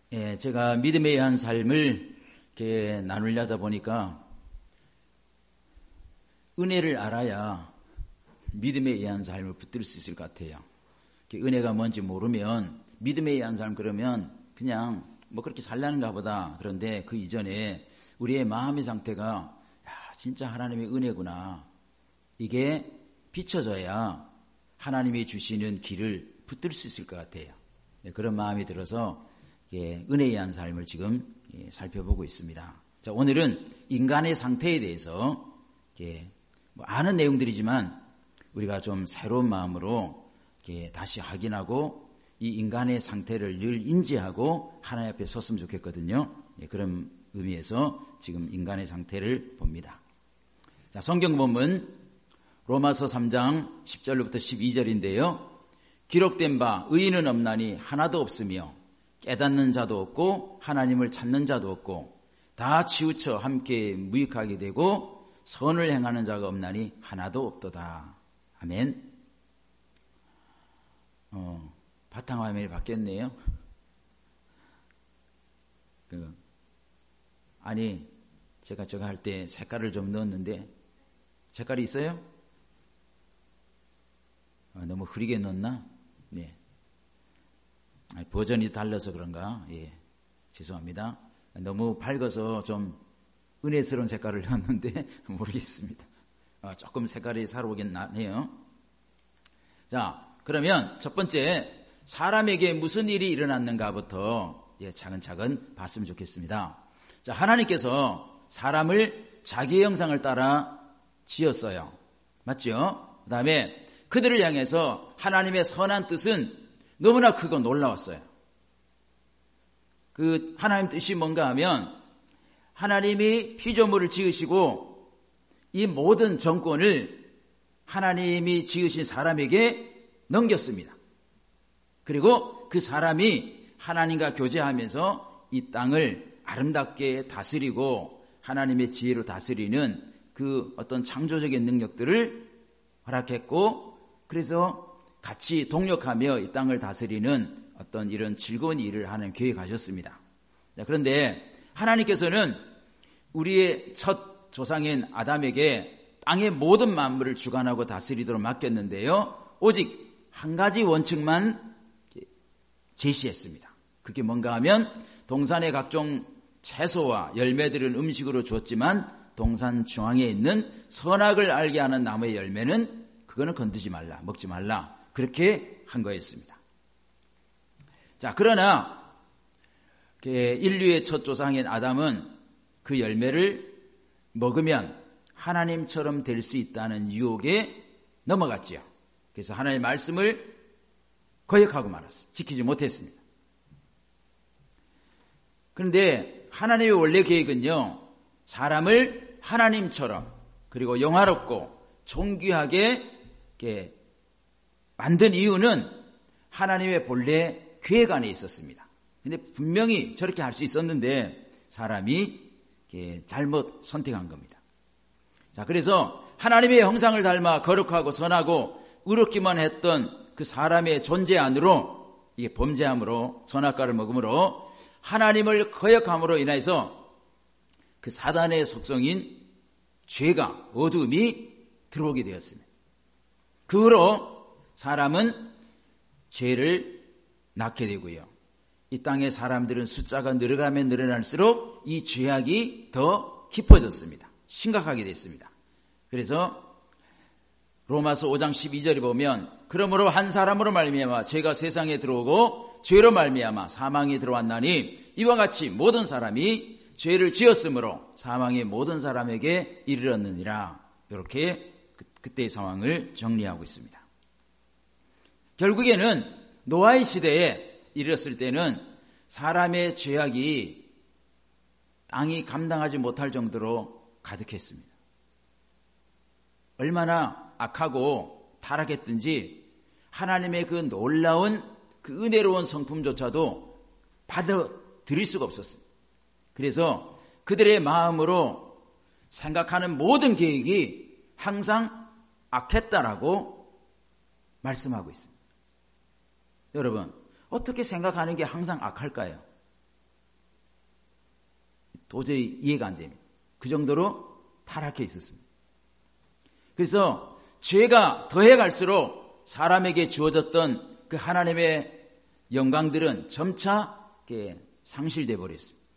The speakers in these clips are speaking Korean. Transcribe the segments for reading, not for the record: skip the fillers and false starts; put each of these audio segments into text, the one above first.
예, 제가 믿음에 의한 삶을 이렇게 나누려다 보니까 은혜를 알아야 믿음에 의한 삶을 붙들 수 있을 것 같아요. 은혜가 뭔지 모르면 믿음에 의한 삶 그러면 그냥 뭐 그렇게 살라는가 보다. 그런데 그 이전에 우리의 마음의 상태가 진짜 하나님의 은혜구나. 이게 비춰져야 하나님이 주시는 길을 붙들 수 있을 것 같아요. 그런 마음이 들어서 은혜에 의한 삶을 지금 살펴보고 있습니다. 자, 오늘은 인간의 상태에 대해서 아는 내용들이지만 우리가 좀 새로운 마음으로 다시 확인하고 이 인간의 상태를 늘 인지하고 하나님 앞에 섰으면 좋겠거든요. 그런 의미에서 지금 인간의 상태를 봅니다. 자, 성경 본문 로마서 3장 10절부터 12절인데요. 기록된 바 의인은 없나니 하나도 없으며 깨닫는 자도 없고 하나님을 찾는 자도 없고 다 치우쳐 함께 무익하게 되고 선을 행하는 자가 없나니 하나도 없도다. 아멘. 바탕화면이 바뀌었네요. 아니 제가 저거 할 때 색깔을 좀 넣었는데 색깔이 있어요? 너무 흐리게 넣었나? 네. 버전이 달라서 그런가? 예, 죄송합니다. 너무 밝아서 좀 은혜스러운 색깔을 넣었는데 모르겠습니다. 조금 색깔이 살아오긴 하네요. 자, 그러면 첫 번째 사람에게 무슨 일이 일어났는가부터 차근차근 봤으면 좋겠습니다. 자, 하나님께서 사람을 자기의 형상을 따라 지었어요. 맞죠? 그 다음에 그들을 향해서 하나님의 선한 뜻은 너무나 크고 놀라웠어요. 그 하나님 뜻이 뭔가 하면 하나님이 피조물을 지으시고 이 모든 정권을 하나님이 지으신 사람에게 넘겼습니다. 그리고 그 사람이 하나님과 교제하면서 이 땅을 아름답게 다스리고 하나님의 지혜로 다스리는 그 어떤 창조적인 능력들을 허락했고 그래서 같이 동력하며 이 땅을 다스리는 어떤 이런 즐거운 일을 하나님 계획하셨습니다. 그런데 하나님께서는 우리의 첫 조상인 아담에게 땅의 모든 만물을 주관하고 다스리도록 맡겼는데요. 오직 한 가지 원칙만 제시했습니다. 그게 뭔가 하면 동산의 각종 채소와 열매들은 음식으로 줬지만 동산 중앙에 있는 선악을 알게 하는 나무의 열매는 그거는 건드지 말라, 먹지 말라. 그렇게 한 거였습니다. 자, 그러나 인류의 첫 조상인 아담은 그 열매를 먹으면 하나님처럼 될 수 있다는 유혹에 넘어갔지요. 그래서 하나님의 말씀을 거역하고 말았어요. 지키지 못했습니다. 그런데 하나님의 원래 계획은요, 사람을 하나님처럼 그리고 영화롭고 존귀하게 만든 이유는 하나님의 본래 계획 안에 있었습니다. 근데 분명히 저렇게 할 수 있었는데 사람이 잘못 선택한 겁니다. 자, 그래서 하나님의 형상을 닮아 거룩하고 선하고 의롭기만 했던 그 사람의 존재 안으로 이게 범죄함으로 선악과를 먹음으로 하나님을 거역함으로 인해서 그 사단의 속성인 죄가 어두움이 들어오게 되었습니다. 그 후로 사람은 죄를 낳게 되고요. 이 땅의 사람들은 숫자가 늘어가면 늘어날수록 이 죄악이 더 깊어졌습니다. 심각하게 됐습니다. 그래서 로마서 5장 12절에 보면 그러므로 한 사람으로 말미암아 죄가 세상에 들어오고 죄로 말미암아 사망이 들어왔나니 이와 같이 모든 사람이 죄를 지었으므로 사망이 모든 사람에게 이르렀느니라. 이렇게 그때의 상황을 정리하고 있습니다. 결국에는 노아의 시대에 이르렀을 때는 사람의 죄악이 땅이 감당하지 못할 정도로 가득했습니다. 얼마나 악하고 타락했든지 하나님의 그 놀라운 그 은혜로운 성품조차도 받아들일 수가 없었습니다. 그래서 그들의 마음으로 생각하는 모든 계획이 항상 악했다라고 말씀하고 있습니다. 여러분, 어떻게 생각하는 게 항상 악할까요? 도저히 이해가 안 됩니다. 그 정도로 타락해 있었습니다. 그래서 죄가 더해갈수록 사람에게 주어졌던 그 하나님의 영광들은 점차 상실돼 버렸습니다.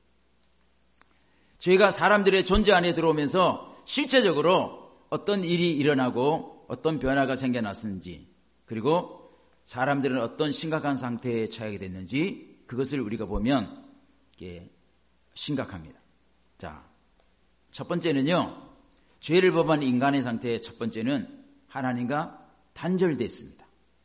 죄가 사람들의 존재 안에 들어오면서 실제적으로 어떤 일이 일어나고 어떤 변화가 생겨났는지, 그리고 사람들은 어떤 심각한 상태에 처하게 됐는지, 그것을 우리가 보면 심각합니다. 자, 첫 번째는요, 죄를 범한 인간의 상태의 첫 번째는 하나님과 단절됐습니다.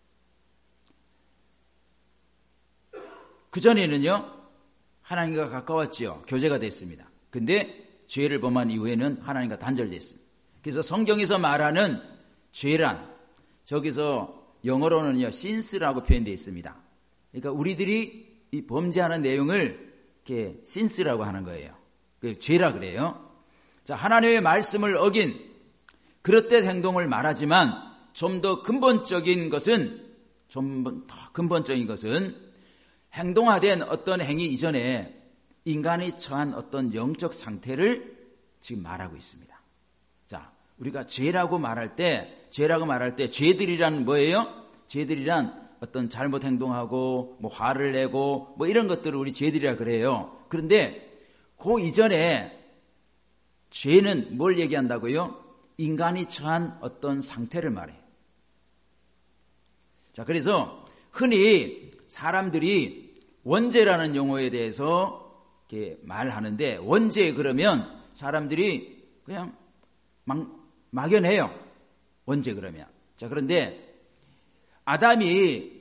그전에는요, 하나님과 가까웠지요. 교제가 됐습니다. 근데 죄를 범한 이후에는 하나님과 단절됐습니다. 그래서 성경에서 말하는 죄란, 저기서 영어로는요, sin스라고 표현되어 있습니다. 그러니까 우리들이 이 범죄하는 내용을 이렇게 sin스라고 하는 거예요. 그 죄라 그래요. 자, 하나님의 말씀을 어긴 그릇된 행동을 말하지만 좀 더 근본적인 것은 행동화된 어떤 행위 이전에 인간이 처한 어떤 영적 상태를 지금 말하고 있습니다. 자, 우리가 죄라고 말할 때 죄들이란 뭐예요? 죄들이란 어떤 잘못 행동하고 화를 내고 이런 것들을 우리 죄들이라 그래요. 그런데 그 이전에 죄는 뭘 얘기한다고요? 인간이 처한 어떤 상태를 말해요. 자, 그래서 흔히 사람들이 원죄라는 용어에 대해서 이렇게 말하는데, 원죄 그러면 사람들이 그냥 막연해요. 원죄 그러면. 자, 그런데 아담이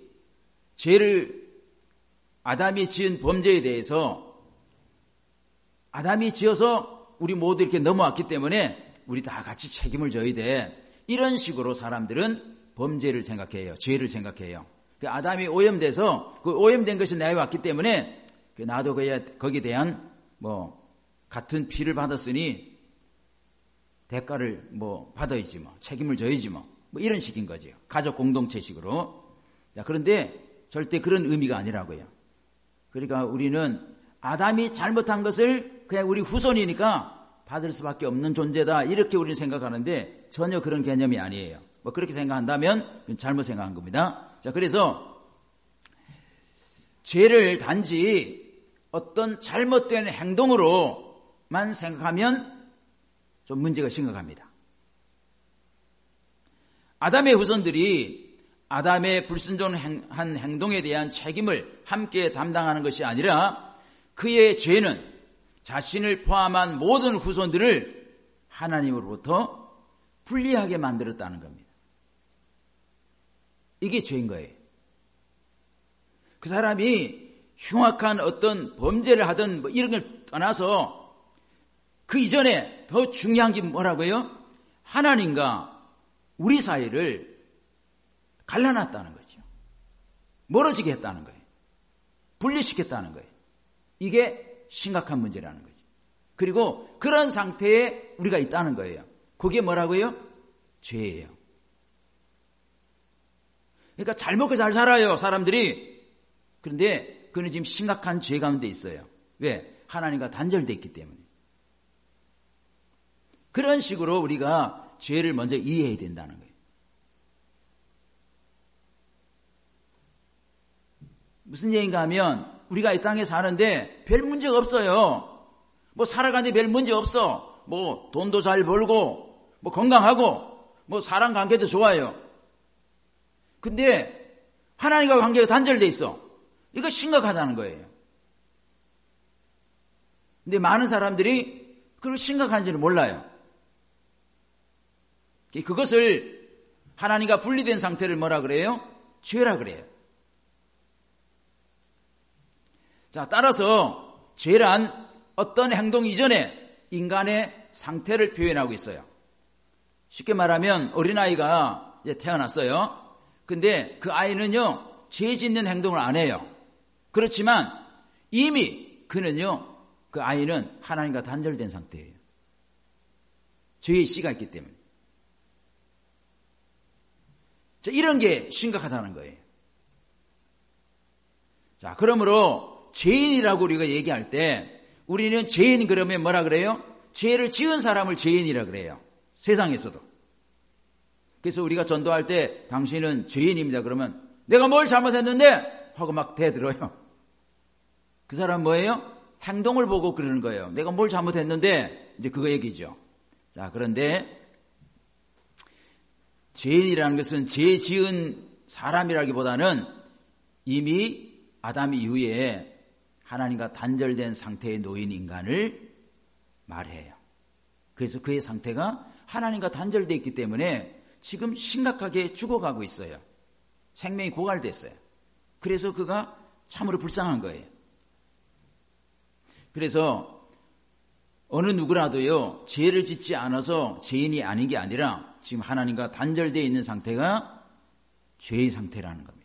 지은 범죄에 대해서 아담이 지어서 우리 모두 이렇게 넘어왔기 때문에 우리 다 같이 책임을 져야 돼. 이런 식으로 사람들은 범죄를 생각해요. 죄를 생각해요. 아담이 오염돼서 그 오염된 것이 내게 왔기 때문에 나도 거기에 대한 같은 피를 받았으니 대가를 받아야지 책임을 져야지 이런 식인 거죠. 가족 공동체식으로. 자, 그런데 절대 그런 의미가 아니라고요. 그러니까 우리는 아담이 잘못한 것을 그냥 우리 후손이니까 받을 수밖에 없는 존재다, 이렇게 우리는 생각하는데 전혀 그런 개념이 아니에요. 그렇게 생각한다면 잘못 생각한 겁니다. 자, 그래서 죄를 단지 어떤 잘못된 행동으로만 생각하면 좀 문제가 심각합니다. 아담의 후손들이 아담의 불순종한 행동에 대한 책임을 함께 담당하는 것이 아니라 그의 죄는 자신을 포함한 모든 후손들을 하나님으로부터 분리하게 만들었다는 겁니다. 이게 죄인 거예요. 그 사람이 흉악한 어떤 범죄를 하든 이런 걸 떠나서 그 이전에 더 중요한 게 뭐라고요? 하나님과 우리 사이를 갈라놨다는 거죠. 멀어지게 했다는 거예요. 분리시켰다는 거예요. 이게 심각한 문제라는 거죠. 그리고 그런 상태에 우리가 있다는 거예요. 그게 뭐라고요? 죄예요. 그러니까 잘 먹고 잘 살아요, 사람들이. 그런데 그는 지금 심각한 죄 가운데 있어요. 왜? 하나님과 단절되어 있기 때문에. 그런 식으로 우리가 죄를 먼저 이해해야 된다는 거예요. 무슨 얘기인가 하면 우리가 이 땅에 사는데 별 문제가 없어요. 살아가는데 별 문제 없어. 돈도 잘 벌고 건강하고 사람 관계도 좋아요. 근데 하나님과 관계가 단절돼 있어. 이거 심각하다는 거예요. 근데 많은 사람들이 그걸 심각한지는 몰라요. 그것을 하나님과 분리된 상태를 뭐라 그래요? 죄라 그래요. 자, 따라서 죄란 어떤 행동 이전에 인간의 상태를 표현하고 있어요. 쉽게 말하면 어린아이가 이제 태어났어요. 근데 그 아이는요, 죄 짓는 행동을 안 해요. 그렇지만 이미 그는요, 그 아이는 하나님과 단절된 상태예요. 죄의 씨가 있기 때문에. 자, 이런 게 심각하다는 거예요. 자, 그러므로 죄인이라고 우리가 얘기할 때 우리는 죄인 그러면 뭐라 그래요? 죄를 지은 사람을 죄인이라 그래요. 세상에서도. 그래서 우리가 전도할 때 당신은 죄인입니다. 그러면 내가 뭘 잘못했는데? 하고 막 대들어요. 그 사람 뭐예요? 행동을 보고 그러는 거예요. 내가 뭘 잘못했는데? 이제 그거 얘기죠. 자, 그런데 죄인이라는 것은 죄 지은 사람이라기보다는 이미 아담 이후에 하나님과 단절된 상태에 놓인 인간을 말해요. 그래서 그의 상태가 하나님과 단절되어 있기 때문에 지금 심각하게 죽어가고 있어요. 생명이 고갈됐어요. 그래서 그가 참으로 불쌍한 거예요. 그래서 어느 누구라도요, 죄를 짓지 않아서 죄인이 아닌 게 아니라 지금 하나님과 단절되어 있는 상태가 죄의 상태라는 겁니다.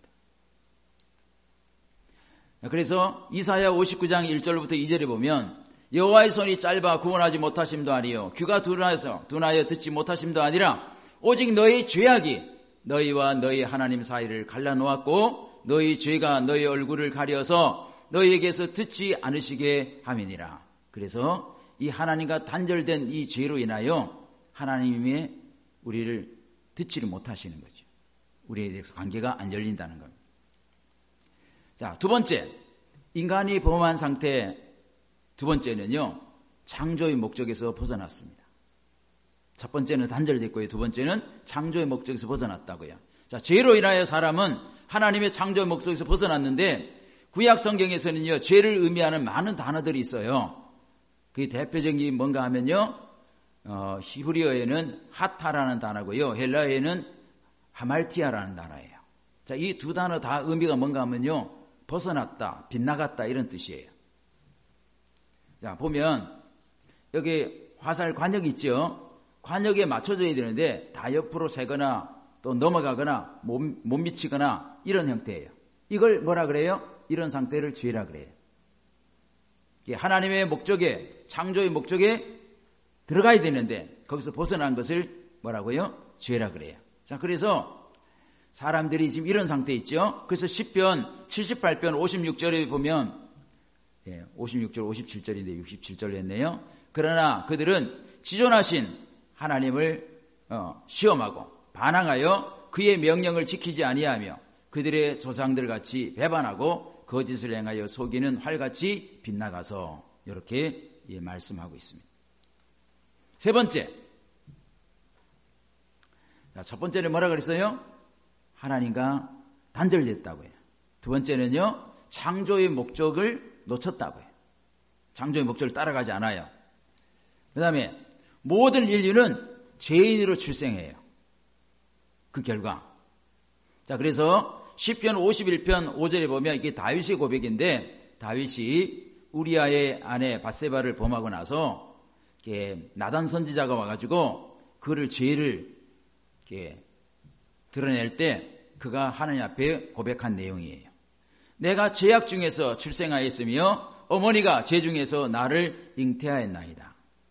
그래서 이사야 59장 1절부터 2절에 보면 여호와의 손이 짧아 구원하지 못하심도 아니요 귀가 둔하여 듣지 못하심도 아니라 오직 너희 죄악이 너희와 너희 하나님 사이를 갈라놓았고 너희 죄가 너희 얼굴을 가려서 너희에게서 듣지 않으시게 함이니라. 그래서 이 하나님과 단절된 이 죄로 인하여 하나님의 우리를 듣지를 못하시는 거죠. 우리에 대해서 관계가 안 열린다는 겁니다. 자, 두 번째, 인간이 범한 상태 두 번째는요, 창조의 목적에서 벗어났습니다. 첫 번째는 단절됐고요, 두 번째는 창조의 목적에서 벗어났다고요. 자, 죄로 인하여 사람은 하나님의 창조의 목적에서 벗어났는데 구약 성경에서는요, 죄를 의미하는 많은 단어들이 있어요. 그 대표적인 게 뭔가 하면요, 히브리어에는 하타라는 단어고요, 헬라어에는 하말티아라는 단어예요. 자, 이 두 단어 다 의미가 뭔가 하면요, 벗어났다, 빗나갔다 이런 뜻이에요. 자, 보면 여기 화살 관역이 있죠. 관역에 맞춰져야 되는데 다 옆으로 새거나 또 넘어가거나 못 미치거나 이런 형태예요. 이걸 뭐라 그래요? 이런 상태를 죄라 그래요. 하나님의 목적에, 창조의 목적에 들어가야 되는데 거기서 벗어난 것을 뭐라고요? 죄라 그래요. 자, 그래서 사람들이 지금 이런 상태에 있죠. 그래서 시편 78편 56절에 보면 56절 57절인데 67절 했네요. 그러나 그들은 지존하신 하나님을 시험하고 반항하여 그의 명령을 지키지 아니하며 그들의 조상들 같이 배반하고 거짓을 행하여 속이는 활같이 빗나가서 이렇게 말씀하고 있습니다. 세 번째, 첫 번째는 뭐라 그랬어요? 하나님과 단절됐다고 해요. 두 번째는요, 창조의 목적을 놓쳤다고 해요. 창조의 목적을 따라가지 않아요. 그 다음에 모든 인류는 죄인으로 출생해요. 그 결과. 자, 그래서 시편 51편 5절에 보면 이게 다윗의 고백인데 다윗이 우리아의 아내 밧세바를 범하고 나서 나단 선지자가 와가지고 그를 죄를 드러낼 때 그가 하나님 앞에 고백한 내용이에요. 내가 죄악 중에서 출생하였으며 어머니가 죄 중에서 나를 잉태하였나이다.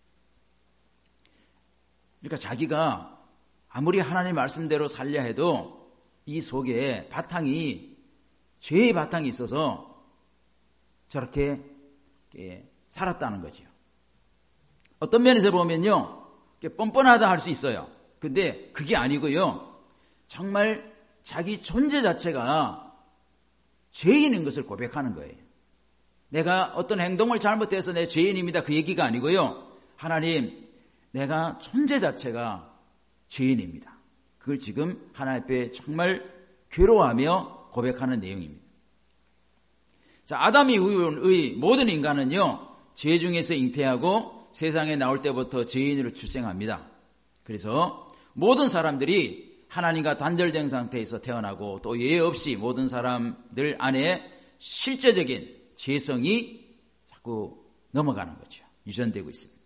그러니까 자기가 아무리 하나님 말씀대로 살려 해도 이 속에 바탕이 죄의 바탕이 있어서 저렇게 살았다는 거죠. 어떤 면에서 보면요, 뻔뻔하다 할 수 있어요. 근데 그게 아니고요, 정말 자기 존재 자체가 죄인인 것을 고백하는 거예요. 내가 어떤 행동을 잘못해서 내 죄인입니다, 그 얘기가 아니고요, 하나님, 내가 존재 자체가 죄인입니다. 그걸 지금 하나님 앞에 정말 괴로워하며 고백하는 내용입니다. 자, 아담 이후의 모든 인간은요, 죄 중에서 잉태하고 세상에 나올 때부터 죄인으로 출생합니다. 그래서 모든 사람들이 하나님과 단절된 상태에서 태어나고 또 예외 없이 모든 사람들 안에 실제적인 죄성이 자꾸 넘어가는 거죠. 유전되고 있습니다.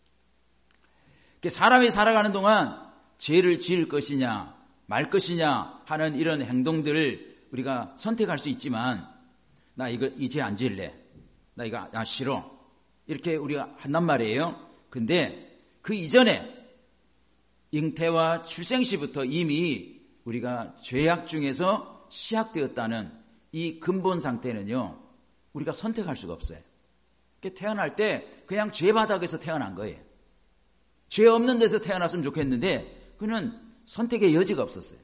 사람이 살아가는 동안 죄를 지을 것이냐 말 것이냐 하는 이런 행동들을 우리가 선택할 수 있지만 나 이 죄 안 지을래. 나 이거 싫어. 이렇게 우리가 한단 말이에요. 근데 그 이전에 잉태와 출생 시부터 이미 우리가 죄악 중에서 시작되었다는 이 근본 상태는요, 우리가 선택할 수가 없어요. 태어날 때 그냥 죄 바닥에서 태어난 거예요. 죄 없는 데서 태어났으면 좋겠는데 그는 선택의 여지가 없었어요.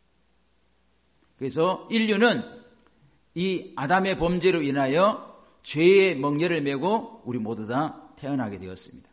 그래서 인류는 이 아담의 범죄로 인하여 죄의 멍에를 메고 우리 모두 다 태어나게 되었습니다.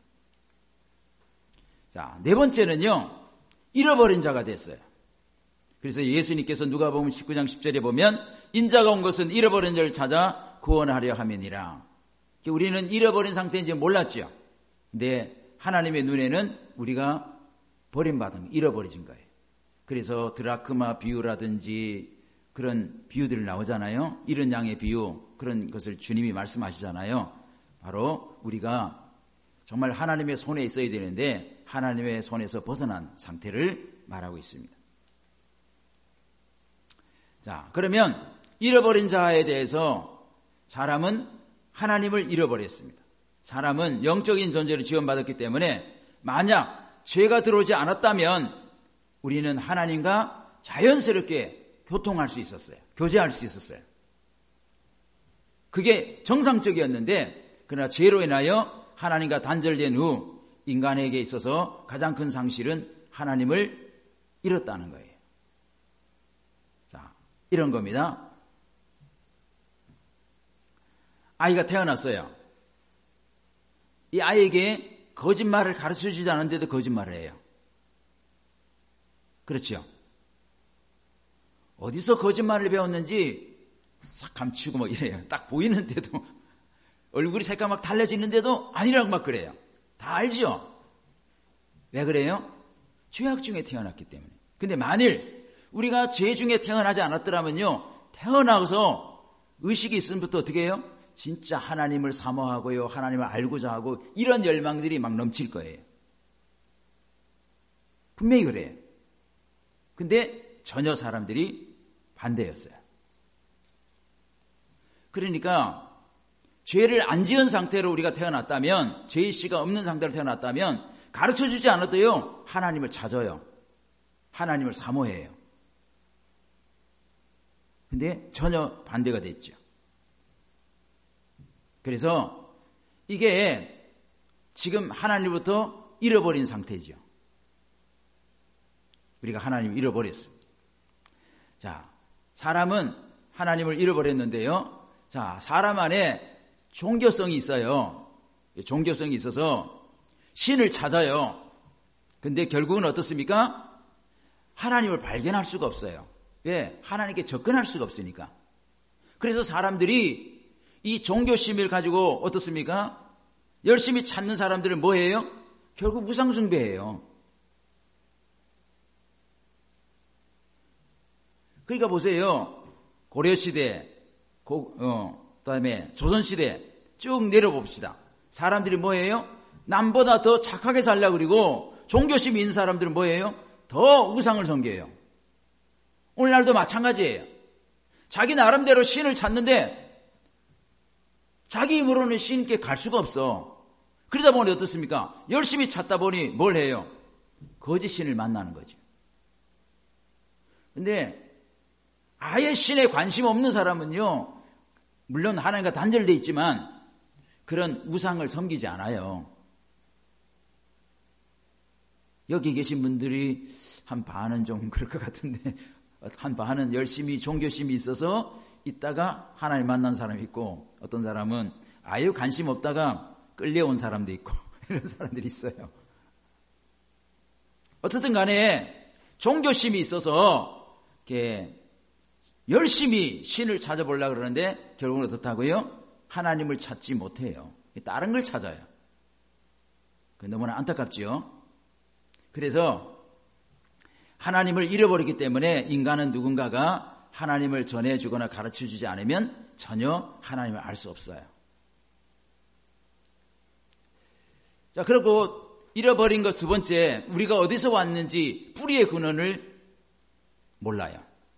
자, 네 번째는요, 잃어버린 자가 됐어요. 그래서 예수님께서 누가복음 19장 10절에 보면 인자가 온 것은 잃어버린 자를 찾아 구원하려 함이니라. 우리는 잃어버린 상태인지 몰랐죠. 근데 하나님의 눈에는 우리가 버림받은, 잃어버려진 거예요. 그래서 드라크마 비유라든지 그런 비유들이 나오잖아요. 잃은 양의 비유, 그런 것을 주님이 말씀하시잖아요. 바로 우리가 정말 하나님의 손에 있어야 되는데 하나님의 손에서 벗어난 상태를 말하고 있습니다. 자, 그러면 잃어버린 자에 대해서 사람은 하나님을 잃어버렸습니다. 사람은 영적인 존재로 지원받았기 때문에 만약 죄가 들어오지 않았다면 우리는 하나님과 자연스럽게 교통할 수 있었어요. 교제할 수 있었어요. 그게 정상적이었는데 그러나 죄로 인하여 하나님과 단절된 후 인간에게 있어서 가장 큰 상실은 하나님을 잃었다는 거예요. 자, 이런 겁니다. 아이가 태어났어요. 이 아이에게 거짓말을 가르쳐주지 않은데도 거짓말을 해요. 그렇죠? 어디서 거짓말을 배웠는지 싹 감추고 막 이래요. 딱 보이는데도 얼굴이 색깔 막 달라지는데도 아니라고 막 그래요. 다 알죠? 왜 그래요? 죄악 중에 태어났기 때문에. 근데 만일 우리가 죄 중에 태어나지 않았더라면요, 태어나서 의식이 있으면부터 어떻게 해요? 진짜 하나님을 사모하고요, 하나님을 알고자 하고 이런 열망들이 막 넘칠 거예요. 분명히 그래요. 근데 전혀 사람들이 반대였어요. 그러니까 죄를 안 지은 상태로 우리가 태어났다면, 죄의식이 없는 상태로 태어났다면 가르쳐주지 않아도요 하나님을 찾아요. 하나님을 사모해요. 근데 전혀 반대가 됐죠. 그래서 이게 지금 하나님부터 잃어버린 상태죠. 우리가 하나님을 잃어버렸습니다. 자, 사람은 하나님을 잃어버렸는데요. 자, 사람 안에 종교성이 있어요. 종교성이 있어서 신을 찾아요. 근데 결국은 어떻습니까? 하나님을 발견할 수가 없어요. 왜? 하나님께 접근할 수가 없으니까. 그래서 사람들이 이 종교심을 가지고 어떻습니까? 열심히 찾는 사람들은 뭐예요? 결국 우상숭배예요. 그러니까 보세요. 고려시대, 그다음에 조선시대 쭉 내려봅시다. 사람들이 뭐예요? 남보다 더 착하게 살려고 그리고 종교심이 있는 사람들은 뭐예요? 더 우상을 섬겨요. 오늘날도 마찬가지예요. 자기 나름대로 신을 찾는데 자기 힘으로는 신께 갈 수가 없어. 그러다 보니 어떻습니까? 열심히 찾다 보니 뭘 해요? 거짓 신을 만나는 거죠. 근데 아예 신에 관심 없는 사람은요, 물론 하나님과 단절되어 있지만 그런 우상을 섬기지 않아요. 여기 계신 분들이 한 반은 좀 그럴 것 같은데 한 반은 열심히 종교심이 있어서 있다가 하나님 만난 사람이 있고, 어떤 사람은 아예 관심 없다가 끌려온 사람도 있고 이런 사람들이 있어요. 어쨌든 간에 종교심이 있어서 이렇게 열심히 신을 찾아보려고 그러는데 결국은 어떻다고요? 하나님을 찾지 못해요. 다른 걸 찾아요. 너무나 안타깝죠. 그래서 하나님을 잃어버리기 때문에 인간은 누군가가 하나님을 전해주거나 가르쳐주지 않으면 전혀 하나님을 알 수 없어요. 자, 그리고 잃어버린 것 두 번째, 우리가 어디서 왔는지 뿌리의 근원을 몰라요.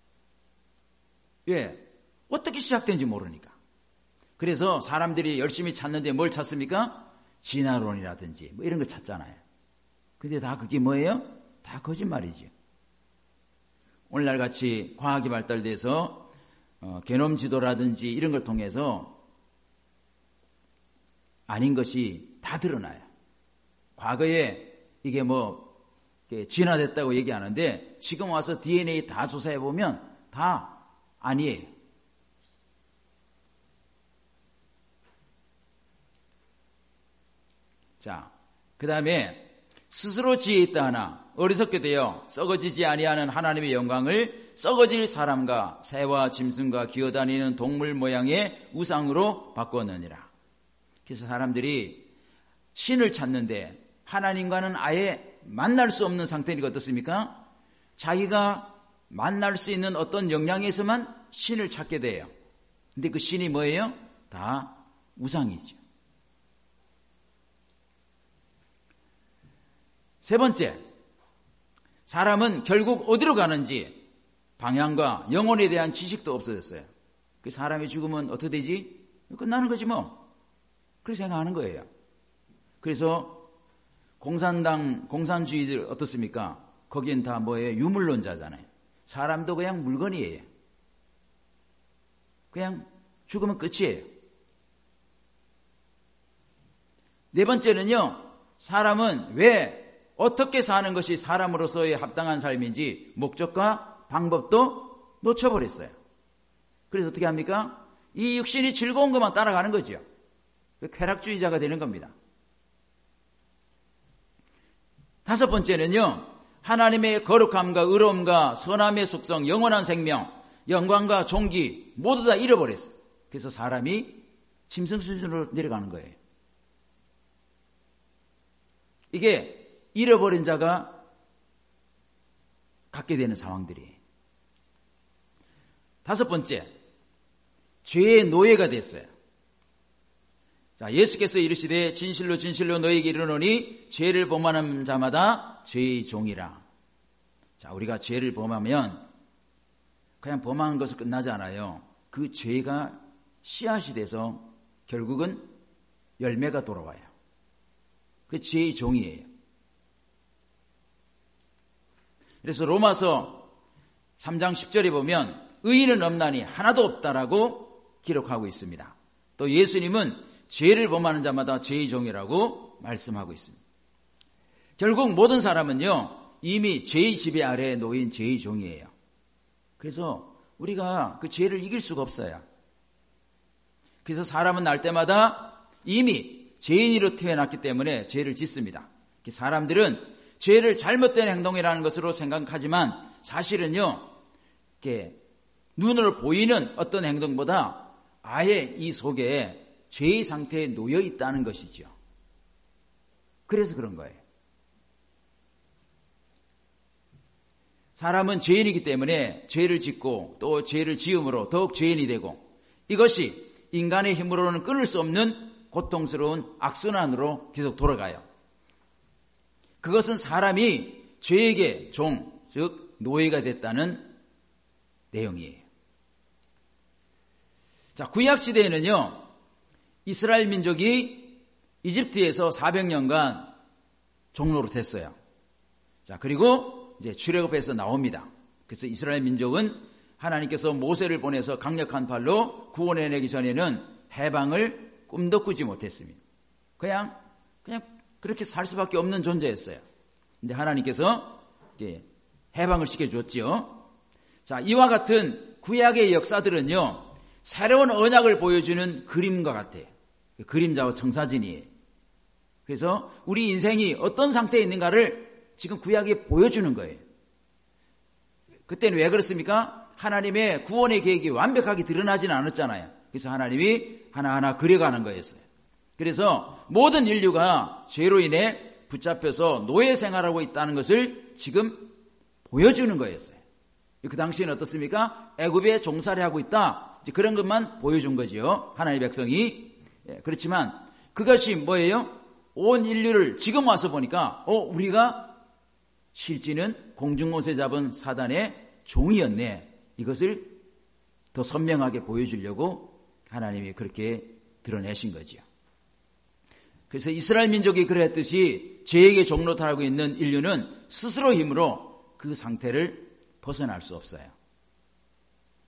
왜? 어떻게 시작된지 모르니까. 그래서 사람들이 열심히 찾는데 뭘 찾습니까? 진화론이라든지 뭐 이런 걸 찾잖아요. 근데 다 그게 뭐예요? 다 거짓말이죠. 오늘날 같이 과학이 발달돼서 게놈 지도라든지 이런 걸 통해서 아닌 것이 다 드러나요. 과거에 이게 진화됐다고 얘기하는데 지금 와서 DNA 다 조사해 보면 다 아니에요. 자, 그 다음에 스스로 지혜 있다 하나 어리석게 되어 썩어지지 아니하는 하나님의 영광을 썩어질 사람과 새와 짐승과 기어다니는 동물 모양의 우상으로 바꾸었느니라. 그래서 사람들이 신을 찾는데 하나님과는 아예 만날 수 없는 상태니까 어떻습니까? 자기가 만날 수 있는 어떤 영향에서만 신을 찾게 돼요. 근데 그 신이 뭐예요? 다 우상이죠. 세 번째, 사람은 결국 어디로 가는지 방향과 영혼에 대한 지식도 없어졌어요. 그 사람이 죽으면 어떻게 되지? 끝나는 거지 뭐. 그렇게 생각하는 거예요. 그래서 공산주의들 어떻습니까? 거긴 다 뭐예요? 유물론자잖아요. 사람도 그냥 물건이에요. 그냥 죽으면 끝이에요. 네 번째는요, 사람은 왜 어떻게 사는 것이 사람으로서의 합당한 삶인지 목적과 방법도 놓쳐버렸어요. 그래서 어떻게 합니까? 이 육신이 즐거운 것만 따라가는 거죠. 쾌락주의자가 되는 겁니다. 다섯 번째는요, 하나님의 거룩함과 의로움과 선함의 속성, 영원한 생명, 영광과 존귀 모두 다 잃어버렸어요. 그래서 사람이 짐승 수준으로 내려가는 거예요. 이게 잃어버린 자가 갖게 되는 상황들이에요. 다섯 번째, 죄의 노예가 됐어요. 자, 예수께서 이르시되 진실로 진실로 너희에게 이르노니 죄를 범하는 자마다 죄의 종이라. 자, 우리가 죄를 범하면 그냥 범하는 것은 끝나지 않아요. 그 죄가 씨앗이 돼서 결국은 열매가 돌아와요. 그 죄의 종이에요. 그래서 로마서 3장 10절에 보면 의인은 없나니 하나도 없다라고 기록하고 있습니다. 또 예수님은 죄를 범하는 자마다 죄의 종이라고 말씀하고 있습니다. 결국 모든 사람은요, 이미 죄의 지배 아래에 놓인 죄의 종이에요. 그래서 우리가 그 죄를 이길 수가 없어요. 그래서 사람은 날 때마다 이미 죄인으로 태어났기 때문에 죄를 짓습니다. 사람들은 죄를 잘못된 행동이라는 것으로 생각하지만 사실은요, 이렇게 눈으로 보이는 어떤 행동보다 아예 이 속에 죄의 상태에 놓여 있다는 것이죠. 그래서 그런 거예요. 사람은 죄인이기 때문에 죄를 짓고 또 죄를 지음으로 더욱 죄인이 되고 이것이 인간의 힘으로는 끊을 수 없는 고통스러운 악순환으로 계속 돌아가요. 그것은 사람이 죄에게 종, 즉 노예가 됐다는 내용이에요. 자, 구약 시대에는요, 이스라엘 민족이 이집트에서 400년간 종로로 됐어요. 자, 그리고 이제 출애굽해서 나옵니다. 그래서 이스라엘 민족은 하나님께서 모세를 보내서 강력한 팔로 구원해내기 전에는 해방을 꿈도 꾸지 못했습니다. 그냥 그렇게 살 수밖에 없는 존재였어요. 근데 하나님께서 해방을 시켜줬지요. 자, 이와 같은 구약의 역사들은요, 새로운 언약을 보여주는 그림과 같아요. 그림자와 청사진이에요. 그래서 우리 인생이 어떤 상태에 있는가를 지금 구약이 보여주는 거예요. 그때는 왜 그렇습니까? 하나님의 구원의 계획이 완벽하게 드러나지는 않았잖아요. 그래서 하나님이 하나하나 그려가는 거였어요. 그래서 모든 인류가 죄로 인해 붙잡혀서 노예 생활하고 있다는 것을 지금 보여주는 거였어요. 그 당시에는 어떻습니까? 애굽에 종살이 하고 있다. 그런 것만 보여준 거죠. 하나님의 백성이. 그렇지만 그것이 뭐예요? 온 인류를 지금 와서 보니까 우리가 실제는 공중못에 잡은 사단의 종이었네. 이것을 더 선명하게 보여주려고 하나님이 그렇게 드러내신 거죠. 그래서 이스라엘 민족이 그랬듯이 죄에게 종노릇하고 있는 인류는 스스로 힘으로 그 상태를 벗어날 수 없어요.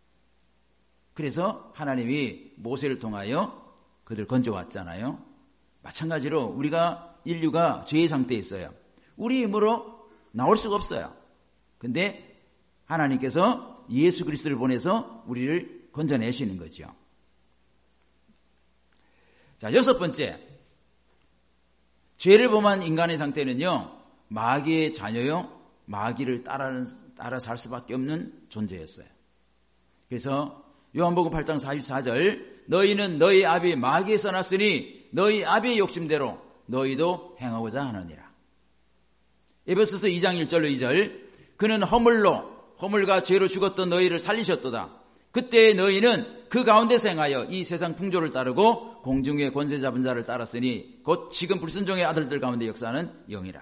그래서 하나님이 모세를 통하여 그들 건져왔잖아요. 마찬가지로 우리가 인류가 죄의 상태에 있어요. 우리 힘으로 나올 수가 없어요. 근데 하나님께서 예수 그리스도를 보내서 우리를 건져내시는 거죠. 자, 6번째. 죄를 범한 인간의 상태는요, 마귀의 자녀요, 마귀를 따라 살 수밖에 없는 존재였어요. 그래서 요한복음 8장 44절, 너희는 너희 아비 마귀에서 났으니 너희 아비의 욕심대로 너희도 행하고자 하느니라. 에베소서 2장 1절로 2절, 그는 허물과 죄로 죽었던 너희를 살리셨도다. 그때 너희는 그 가운데서 행하여 이 세상 풍조를 따르고 공중의 권세 잡은 자를 따랐으니 곧 지금 불순종의 아들들 가운데 역사하는 영이라.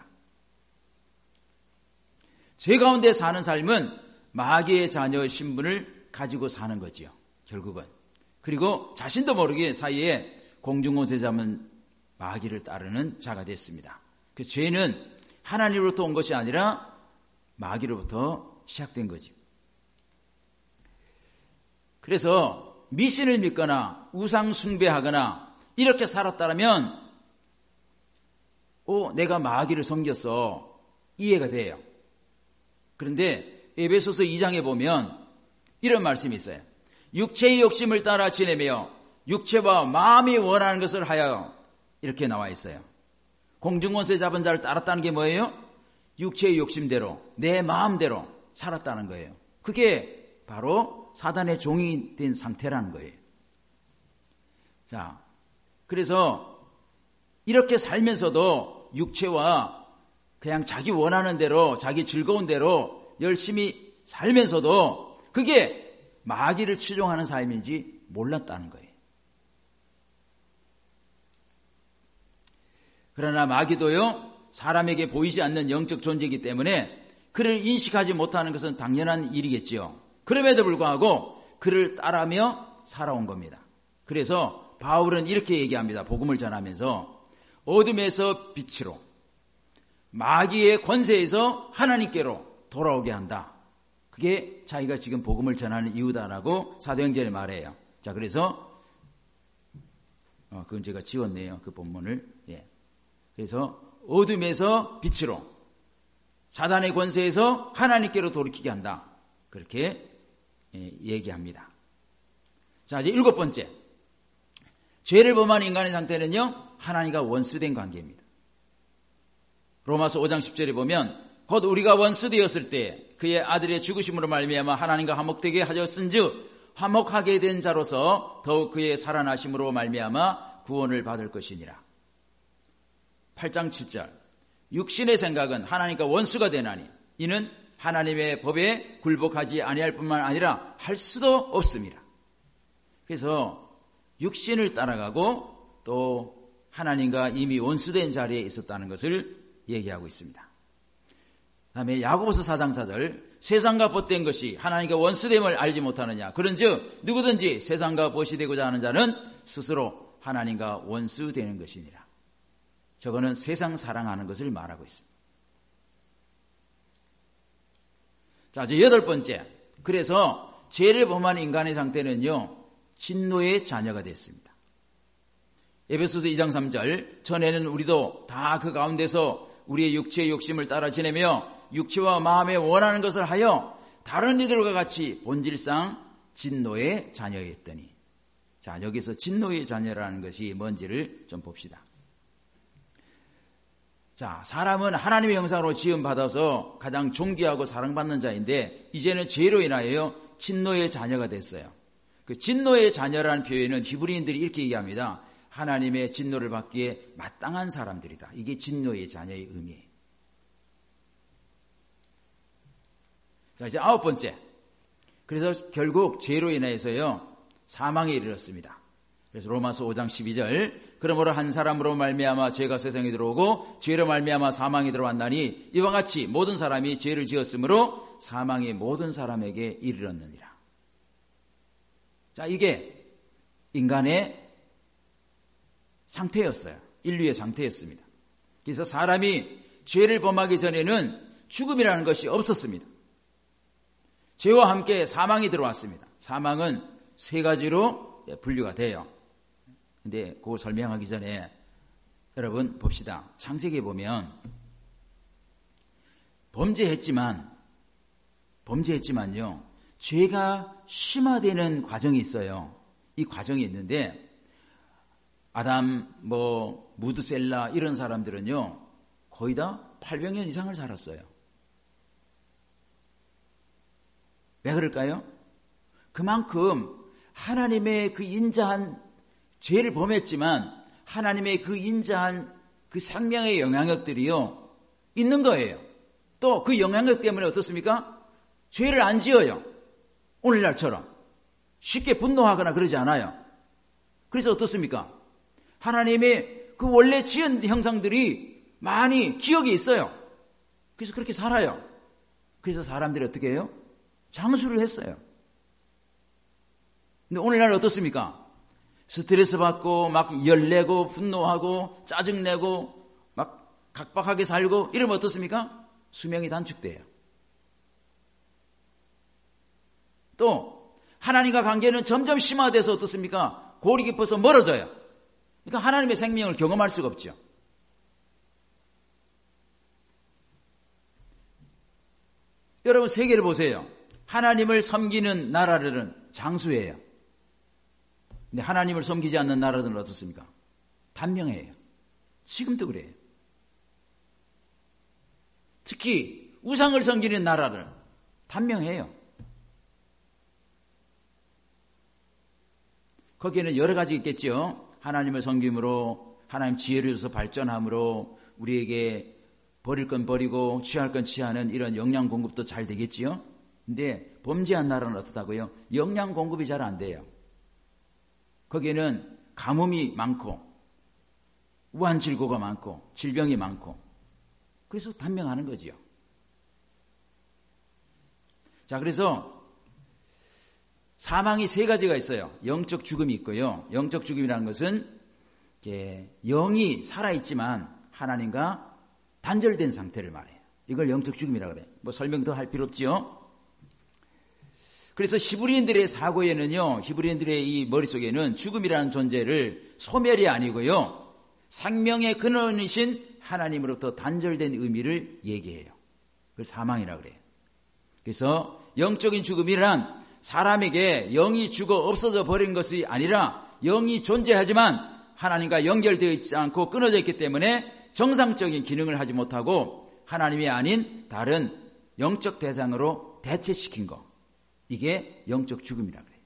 죄 가운데 사는 삶은 마귀의 자녀의 신분을 가지고 사는 거지요. 결국은. 그리고 자신도 모르게 사이에 공중권세 잡은 마귀를 따르는 자가 됐습니다. 그 죄는 하나님으로부터 온 것이 아니라 마귀로부터 시작된 거지. 그래서 미신을 믿거나 우상 숭배하거나 이렇게 살았다면 내가 마귀를 섬겼어. 이해가 돼요. 그런데 에베소서 2장에 보면 이런 말씀이 있어요. 육체의 욕심을 따라 지내며 육체와 마음이 원하는 것을 하여, 이렇게 나와 있어요. 공중권세 잡은 자를 따랐다는 게 뭐예요? 육체의 욕심대로, 내 마음대로 살았다는 거예요. 그게 바로 사단의 종이 된 상태라는 거예요. 자, 그래서 이렇게 살면서도 육체와 그냥 자기 원하는 대로, 자기 즐거운 대로 열심히 살면서도 그게 마귀를 추종하는 삶인지 몰랐다는 거예요. 그러나 마귀도요, 사람에게 보이지 않는 영적 존재이기 때문에 그를 인식하지 못하는 것은 당연한 일이겠지요. 그럼에도 불구하고 그를 따라며 살아온 겁니다. 그래서 바울은 이렇게 얘기합니다. 복음을 전하면서 어둠에서 빛으로, 마귀의 권세에서 하나님께로 돌아오게 한다. 그게 자기가 지금 복음을 전하는 이유다라고 사도행전에 말해요. 자, 그래서 그건 제가 지웠네요. 그 본문을. 예. 그래서 어둠에서 빛으로, 사단의 권세에서 하나님께로 돌이키게 한다. 그렇게 얘기합니다. 자, 이제 7번째. 죄를 범한 인간의 상태는요, 하나님과 원수된 관계입니다. 로마서 5장 10절에 보면 곧 우리가 원수되었을 때 그의 아들의 죽으심으로 말미암아 하나님과 화목되게 하였은즉 화목하게 된 자로서 더욱 그의 살아나심으로 말미암아 구원을 받을 것이니라. 8장 7절, 육신의 생각은 하나님과 원수가 되나니 이는 하나님의 법에 굴복하지 아니할 뿐만 아니라 할 수도 없습니다. 그래서 육신을 따라가고 또 하나님과 이미 원수된 자리에 있었다는 것을 얘기하고 있습니다. 다음에 야고보서 4장 4절, 세상과 벗된 것이 하나님과 원수됨을 알지 못하느냐. 그런즉 누구든지 세상과 벗이 되고자 하는 자는 스스로 하나님과 원수되는 것이니라. 저거는 세상 사랑하는 것을 말하고 있습니다. 자, 이제 8번째. 그래서 죄를 범한 인간의 상태는요, 진노의 자녀가 됐습니다. 에베소서 2장 3절, 전에는 우리도 다 그 가운데서 우리의 육체의 욕심을 따라 지내며 육체와 마음에 원하는 것을 하여 다른 이들과 같이 본질상 진노의 자녀였더니. 자, 여기서 진노의 자녀라는 것이 뭔지를 좀 봅시다. 자, 사람은 하나님의 형상으로 지음받아서 가장 존귀하고 사랑받는 자인데 이제는 죄로 인하여 진노의 자녀가 됐어요. 그 진노의 자녀라는 표현은 히브리인들이 이렇게 얘기합니다. 하나님의 진노를 받기에 마땅한 사람들이다. 이게 진노의 자녀의 의미예요. 자, 이제 9번째. 그래서 결국 죄로 인해서요, 사망에 이르렀습니다. 그래서 로마서 5장 12절, 그러므로 한 사람으로 말미암아 죄가 세상에 들어오고 죄로 말미암아 사망이 들어왔나니 이와 같이 모든 사람이 죄를 지었으므로 사망이 모든 사람에게 이르렀느니라. 자, 이게 인간의 상태였어요. 인류의 상태였습니다. 그래서 사람이 죄를 범하기 전에는 죽음이라는 것이 없었습니다. 죄와 함께 사망이 들어왔습니다. 사망은 세 가지로 분류가 돼요. 근데 그거 설명하기 전에 여러분 봅시다. 창세기에 보면 범죄했지만요. 죄가 심화되는 과정이 있어요. 이 과정이 있는데 아담, 무드셀라 이런 사람들은요. 거의 다 800년 이상을 살았어요. 왜 그럴까요? 그만큼 하나님의 그 인자한 죄를 범했지만 하나님의 그 인자한 그 생명의 영향력들이요. 있는 거예요. 또 그 영향력 때문에 어떻습니까? 죄를 안 지어요. 오늘날처럼. 쉽게 분노하거나 그러지 않아요. 그래서 어떻습니까? 하나님의 그 원래 지은 형상들이 많이 기억이 있어요. 그래서 그렇게 살아요. 그래서 사람들이 어떻게 해요? 장수를 했어요. 근데 오늘날 어떻습니까? 스트레스 받고 막 열내고 분노하고 짜증내고 막 각박하게 살고 이러면 어떻습니까? 수명이 단축돼요. 또 하나님과 관계는 점점 심화돼서 어떻습니까? 골이 깊어서 멀어져요. 그러니까 하나님의 생명을 경험할 수가 없죠. 여러분 세계를 보세요. 하나님을 섬기는 나라들은 장수예요. 근데 하나님을 섬기지 않는 나라들은 어떻습니까? 단명해요. 지금도 그래요. 특히 우상을 섬기는 나라들 단명해요. 거기에는 여러 가지 있겠죠. 하나님을 섬김으로 하나님 지혜를 줘서 발전함으로 우리에게 버릴 건 버리고 취할 건 취하는 이런 영양 공급도 잘 되겠지요. 근데 범죄한 나라는 어떻다고요? 영양 공급이 잘 안 돼요. 거기에는 가뭄이 많고 우한질고가 많고 질병이 많고 그래서 단명하는 거지요. 자, 그래서 사망이 세 가지가 있어요. 영적 죽음이 있고요. 영적 죽음이라는 것은 영이 살아있지만 하나님과 단절된 상태를 말해요. 이걸 영적 죽음이라고 그래요. 설명 더 할 필요 없지요. 그래서 히브리인들의 사고에는요. 히브리인들의 이 머릿속에는 죽음이라는 존재를 소멸이 아니고요. 생명의 근원이신 하나님으로부터 단절된 의미를 얘기해요. 그걸 사망이라고 그래요. 그래서 영적인 죽음이란 사람에게 영이 죽어 없어져 버린 것이 아니라 영이 존재하지만 하나님과 연결되어 있지 않고 끊어져 있기 때문에 정상적인 기능을 하지 못하고 하나님이 아닌 다른 영적 대상으로 대체시킨 것. 이게 영적 죽음이라고 그래요.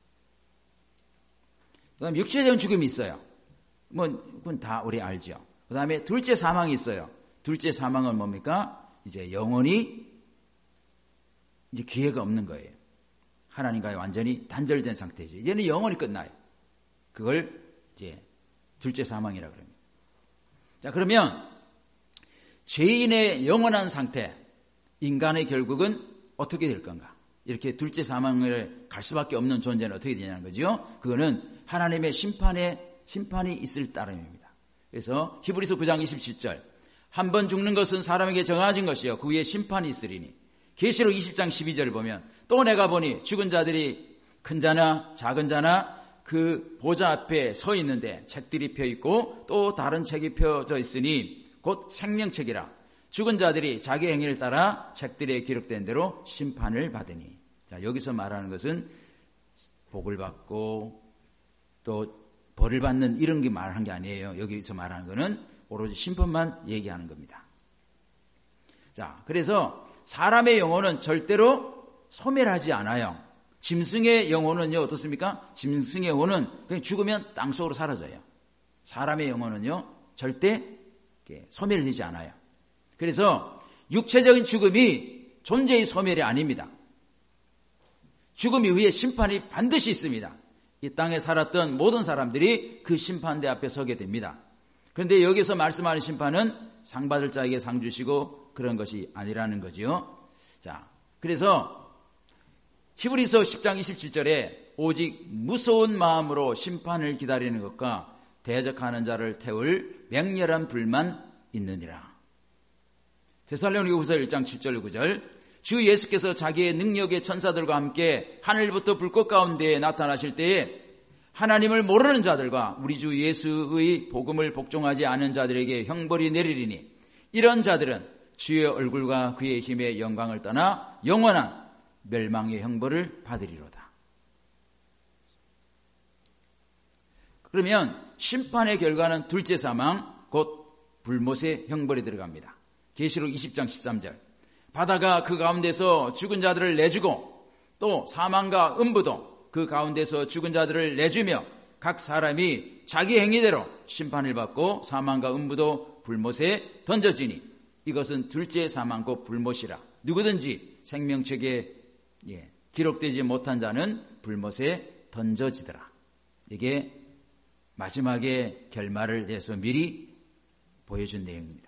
그 다음에 육체적인 죽음이 있어요. 그건 다 우리 알죠. 그 다음에 둘째 사망이 있어요. 둘째 사망은 뭡니까? 이제 영원히 이제 기회가 없는 거예요. 하나님과의 완전히 단절된 상태죠. 이제는 영원히 끝나요. 그걸 이제 둘째 사망이라고 합니다. 자, 그러면 죄인의 영원한 상태, 인간의 결국은 어떻게 될 건가? 이렇게 둘째 사망을 갈 수밖에 없는 존재는 어떻게 되냐는 거죠. 그거는 하나님의 심판이 있을 따름입니다. 그래서 히브리서 9장 27절 한 번 죽는 것은 사람에게 정해진 것이요 그 위에 심판이 있으리니 계시록 20장 12절을 보면 또 내가 보니 죽은 자들이 큰 자나 작은 자나 그 보좌 앞에 서 있는데 책들이 펴 있고 또 다른 책이 펴져 있으니 곧 생명책이라 죽은 자들이 자기 행위를 따라 책들에 기록된 대로 심판을 받으니. 자, 여기서 말하는 것은 복을 받고 또 벌을 받는 이런 게 말하는 게 아니에요. 여기서 말하는 것은 오로지 심판만 얘기하는 겁니다. 자, 그래서 사람의 영혼은 절대로 소멸하지 않아요. 짐승의 영혼은요 어떻습니까? 짐승의 영혼은 그냥 죽으면 땅속으로 사라져요. 사람의 영혼은요 절대 소멸되지 않아요. 그래서 육체적인 죽음이 존재의 소멸이 아닙니다. 죽음 이후에 심판이 반드시 있습니다. 이 땅에 살았던 모든 사람들이 그 심판대 앞에 서게 됩니다. 그런데 여기서 말씀하는 심판은 상 받을 자에게 상 주시고 그런 것이 아니라는 거지요. 자, 그래서 히브리서 10장 27절에 오직 무서운 마음으로 심판을 기다리는 것과 대적하는 자를 태울 맹렬한 불만 있느니라. 데살로니가후서 1장 7절 9절 주 예수께서 자기의 능력의 천사들과 함께 하늘부터 불꽃 가운데에 나타나실 때에 하나님을 모르는 자들과 우리 주 예수의 복음을 복종하지 않은 자들에게 형벌이 내리리니 이런 자들은 주의 얼굴과 그의 힘의 영광을 떠나 영원한 멸망의 형벌을 받으리로다. 그러면 심판의 결과는 둘째 사망, 곧 불못의 형벌이 들어갑니다. 계시록 20장 13절. 바다가 그 가운데서 죽은 자들을 내주고 또 사망과 음부도 그 가운데서 죽은 자들을 내주며 각 사람이 자기 행위대로 심판을 받고 사망과 음부도 불못에 던져지니 이것은 둘째 사망 곧 불못이라. 누구든지 생명책에 기록되지 못한 자는 불못에 던져지더라. 이게 마지막에 결말을 내서 미리 보여준 내용입니다.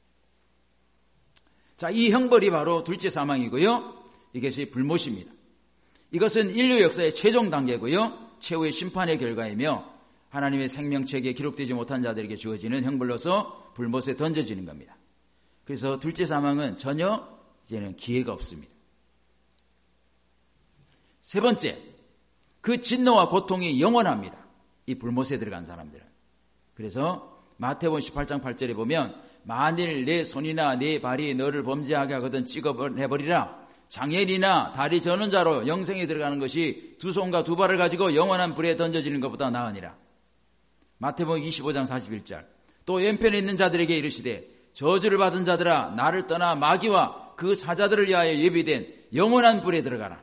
자, 이 형벌이 바로 둘째 사망이고요. 이것이 불못입니다. 이것은 인류 역사의 최종 단계고요. 최후의 심판의 결과이며 하나님의 생명책에 기록되지 못한 자들에게 주어지는 형벌로서 불못에 던져지는 겁니다. 그래서 둘째 사망은 전혀 이제는 기회가 없습니다. 세 번째, 그 진노와 고통이 영원합니다. 이 불못에 들어간 사람들은. 그래서 마태복음 18장 8절에 보면 만일 내 손이나 내 발이 너를 범죄하게 하거든 찍어내버리라. 장애인이나 다리 저는 자로 영생에 들어가는 것이 두 손과 두 발을 가지고 영원한 불에 던져지는 것보다 나으니라. 마태복음 25장 41절. 또 왼편에 있는 자들에게 이르시되 저주를 받은 자들아 나를 떠나 마귀와 그 사자들을 위하여 예비된 영원한 불에 들어가라.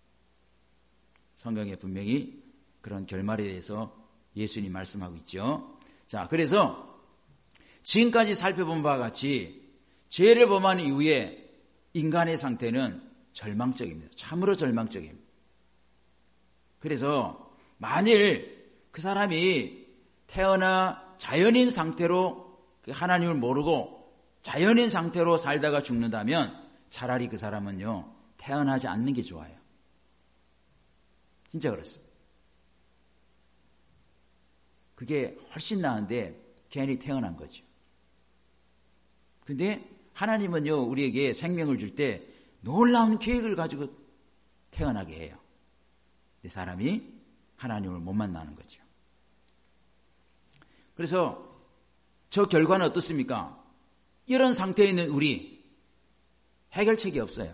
성경에 분명히 그런 결말에 대해서 예수님이 말씀하고 있죠. 자, 그래서 지금까지 살펴본 바와 같이 죄를 범한 이후에 인간의 상태는 절망적입니다. 참으로 절망적입니다. 그래서 만일 그 사람이 태어나 자연인 상태로 하나님을 모르고 자연인 상태로 살다가 죽는다면 차라리 그 사람은요 태어나지 않는 게 좋아요. 진짜 그렇습니다. 그게 훨씬 나은데 괜히 태어난 거죠. 근데 하나님은요 우리에게 생명을 줄 때 놀라운 계획을 가지고 태어나게 해요. 근데 사람이 하나님을 못 만나는 거죠. 그래서 저 결과는 어떻습니까? 이런 상태에 있는 우리 해결책이 없어요.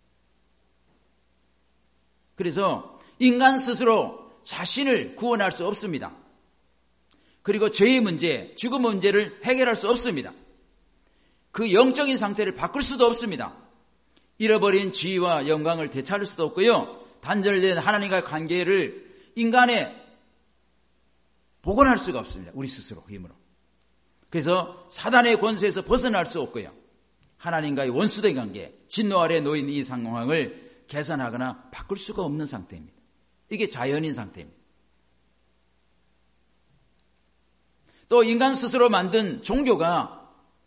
그래서 인간 스스로 자신을 구원할 수 없습니다. 그리고 죄의 문제, 죽음의 문제를 해결할 수 없습니다. 그 영적인 상태를 바꿀 수도 없습니다. 잃어버린 지위와 영광을 되찾을 수도 없고요. 단절된 하나님과의 관계를 인간에 복원할 수가 없습니다. 우리 스스로 힘으로. 그래서 사단의 권세에서 벗어날 수 없고요. 하나님과의 원수된 관계, 진노 아래 놓인 이 상황을 개선하거나 바꿀 수가 없는 상태입니다. 이게 자연인 상태입니다. 또 인간 스스로 만든 종교가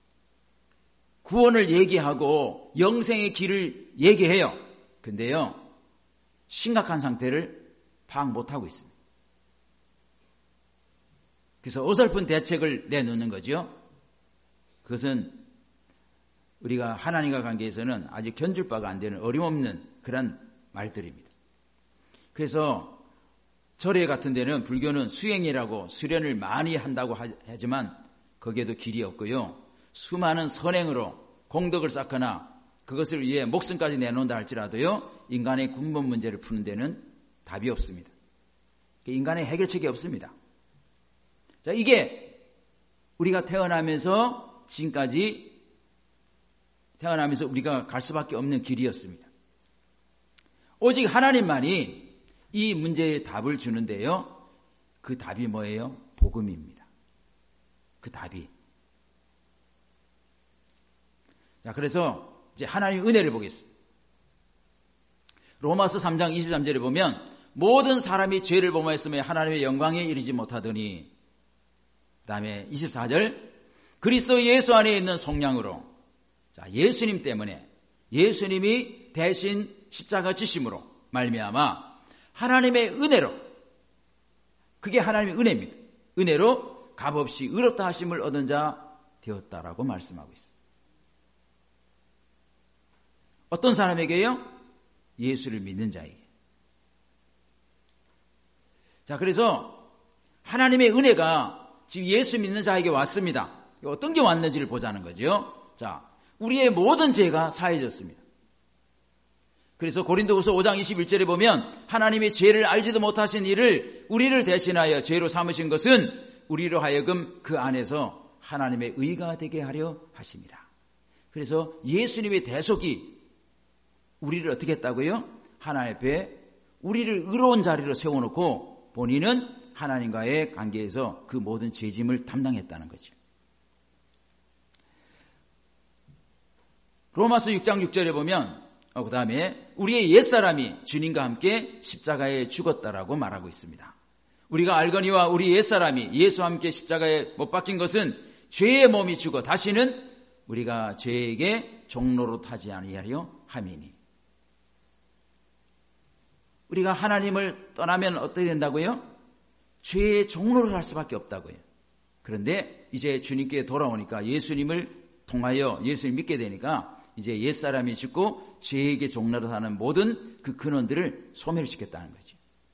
구원을 얘기하고 영생의 길을 얘기해요. 근데요, 심각한 상태를 파악 못하고 있습니다. 그래서 어설픈 대책을 내놓는 거죠. 그것은 우리가 하나님과 관계에서는 아주 견줄 바가 안 되는 어림없는 그런 말들입니다. 그래서 절에 같은 데는 불교는 수행이라고 수련을 많이 한다고 하지만 거기에도 길이 없고요. 수많은 선행으로 공덕을 쌓거나 그것을 위해 목숨까지 내놓는다 할지라도요. 인간의 근본 문제를 푸는 데는 답이 없습니다. 인간의 해결책이 없습니다. 자, 이게 우리가 태어나면서 지금까지 태어나면서 우리가 갈 수밖에 없는 길이었습니다. 오직 하나님만이 이 문제의 답을 주는데요. 그 답이 뭐예요? 복음입니다. 그 답이. 자, 그래서 이제 하나님의 은혜를 보겠습니다. 로마서 3장 23절에 보면 모든 사람이 죄를 범하였으며 하나님의 영광에 이르지 못하더니, 그 다음에 24절 그리스도 예수 안에 있는 속량으로, 자, 예수님 때문에 예수님이 대신 십자가 지심으로 말미암아 하나님의 은혜로, 그게 하나님의 은혜입니다. 은혜로 값없이 의롭다 하심을 얻은 자 되었다라고 말씀하고 있습니다. 어떤 사람에게요? 예수를 믿는 자에게. 자, 그래서 하나님의 은혜가 지금 예수 믿는 자에게 왔습니다. 어떤 게 왔는지를 보자는 거죠. 자, 우리의 모든 죄가 사해졌습니다. 그래서 고린도후서 5장 21절에 보면 하나님이 죄를 알지도 못하신 이를 우리를 대신하여 죄로 삼으신 것은 우리로 하여금 그 안에서 하나님의 의가 되게 하려 하심이라. 그래서 예수님의 대속이 우리를 어떻게 했다고요? 하나님 앞에 우리를 의로운 자리로 세워놓고 본인은 하나님과의 관계에서 그 모든 죄짐을 담당했다는 거죠. 로마서 6장 6절에 보면 그 다음에 우리의 옛사람이 주님과 함께 십자가에 죽었다라고 말하고 있습니다. 우리가 알거니와 우리 옛사람이 예수와 함께 십자가에 못 박힌 것은 죄의 몸이 죽어 다시는 우리가 죄에게 종로로 타지 아니하려 함이니. 우리가 하나님을 떠나면 어떻게 된다고요? 죄의 종로를 할 수밖에 없다고요. 그런데 이제 주님께 돌아오니까 예수님을 통하여 예수를 믿게 되니까 이제 옛사람이 죽고 죄에게 종로로 사는 모든 그 근원들을 소멸시켰다는 거죠.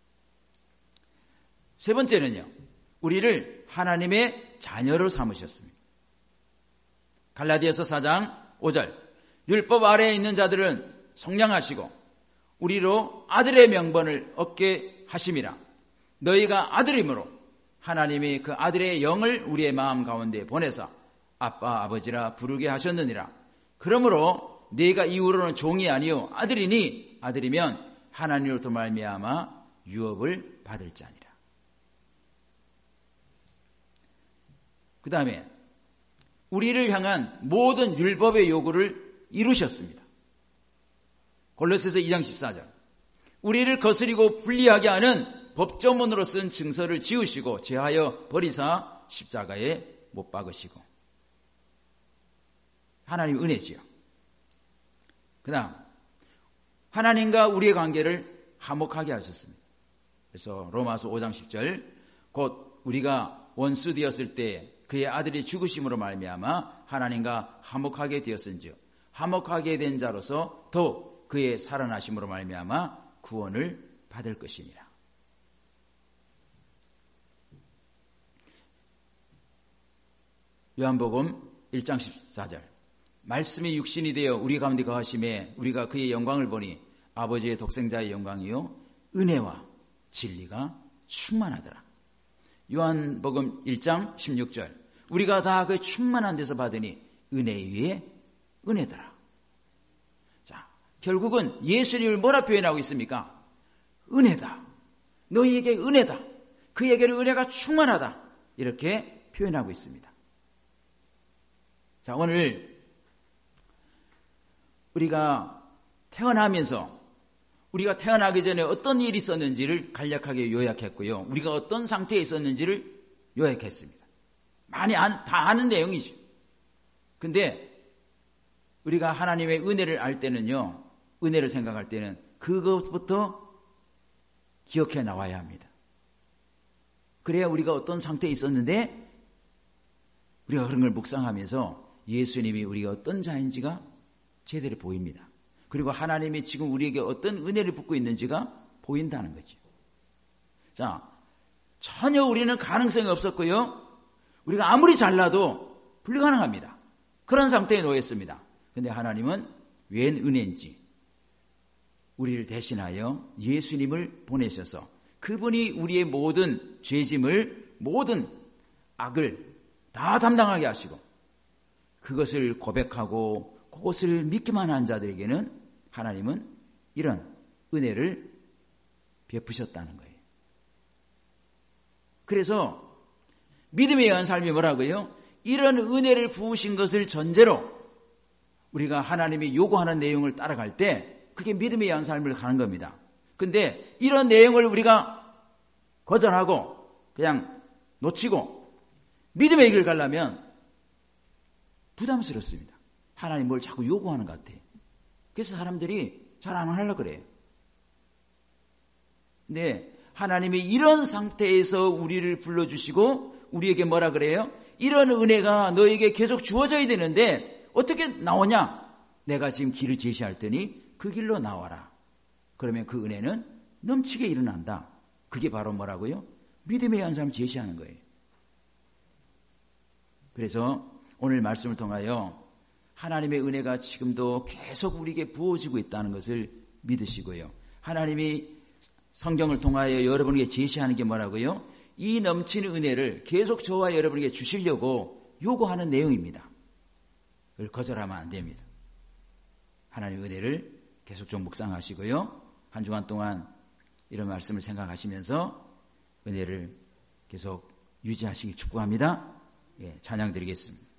세 번째는요, 우리를 하나님의 자녀로 삼으셨습니다. 갈라디아서 4장 5절, 율법 아래에 있는 자들은 성량하시고 우리로 아들의 명분을 얻게 하심이라. 너희가 아들이므로 하나님이 그 아들의 영을 우리의 마음 가운데 보내사 아빠 아버지라 부르게 하셨느니라. 그러므로 네가 이후로는 종이 아니요 아들이니 아들이면 하나님으로부터 말미암아 유업을 받을 자니라. 그 다음에 우리를 향한 모든 율법의 요구를 이루셨습니다. 골로새서 2장 14절, 우리를 거스리고 불리하게 하는 법조문으로 쓴 증서를 지우시고 제하여 버리사 십자가에 못 박으시고. 하나님 은혜지요. 그 다음 하나님과 우리의 관계를 화목하게 하셨습니다. 그래서 로마서 5장 10절, 곧 우리가 원수 되었을 때 그의 아들이 죽으심으로 말미암아 하나님과 화목하게 되었은지요 화목하게 된 자로서 더욱 그의 살아나심으로 말미암아 구원을 받을 것이니라. 요한복음 1장 14절, 말씀이 육신이 되어 우리 가운데 거하심에 우리가 그의 영광을 보니 아버지의 독생자의 영광이요 은혜와 진리가 충만하더라. 요한복음 1장 16절, 우리가 다 그 충만한 데서 받으니 은혜 위에 은혜더라. 자, 결국은 예수님을 뭐라 표현하고 있습니까? 은혜다. 너희에게 은혜다. 그에게는 은혜가 충만하다. 이렇게 표현하고 있습니다. 자, 오늘 우리가 태어나기 전에 어떤 일이 있었는지를 간략하게 요약했고요. 우리가 어떤 상태에 있었는지를 요약했습니다. 많이 다 아는 내용이죠. 근데 우리가 하나님의 은혜를 알 때는요, 은혜를 생각할 때는 그것부터 기억해 나와야 합니다. 그래야 우리가 어떤 상태에 있었는데 우리가 그런 걸 묵상하면서 예수님이 우리가 어떤 자인지가 제대로 보입니다. 그리고 하나님이 지금 우리에게 어떤 은혜를 붓고 있는지가 보인다는 거죠. 자, 전혀 우리는 가능성이 없었고요. 우리가 아무리 잘나도 불가능합니다. 그런 상태에 놓였습니다. 그런데 하나님은 웬 은혜인지 우리를 대신하여 예수님을 보내셔서 그분이 우리의 모든 죄짐을, 모든 악을 다 담당하게 하시고 그것을 고백하고 그것을 믿기만 한 자들에게는 하나님은 이런 은혜를 베푸셨다는 거예요. 그래서 믿음에 의한 삶이 뭐라고요? 이런 은혜를 부으신 것을 전제로 우리가 하나님이 요구하는 내용을 따라갈 때 그게 믿음에 의한 삶을 가는 겁니다. 근데 이런 내용을 우리가 거절하고 그냥 놓치고 믿음의 길을 가려면 부담스럽습니다. 하나님 뭘 자꾸 요구하는 것 같아요. 그래서 사람들이 잘 안 하려고 그래요. 근데 하나님이 이런 상태에서 우리를 불러주시고 우리에게 뭐라 그래요? 이런 은혜가 너에게 계속 주어져야 되는데 어떻게 나오냐? 내가 지금 길을 제시할 테니 그 길로 나와라. 그러면 그 은혜는 넘치게 일어난다. 그게 바로 뭐라고요? 믿음의 연상을 제시하는 거예요. 그래서 오늘 말씀을 통하여 하나님의 은혜가 지금도 계속 우리에게 부어지고 있다는 것을 믿으시고요. 하나님이 성경을 통하여 여러분에게 제시하는 게 뭐라고요? 이 넘치는 은혜를 계속 저와 여러분에게 주시려고 요구하는 내용입니다. 그걸 거절하면 안 됩니다. 하나님의 은혜를 계속 좀 묵상하시고요. 한 주간 동안 이런 말씀을 생각하시면서 은혜를 계속 유지하시길 축복합니다. 예, 찬양 드리겠습니다.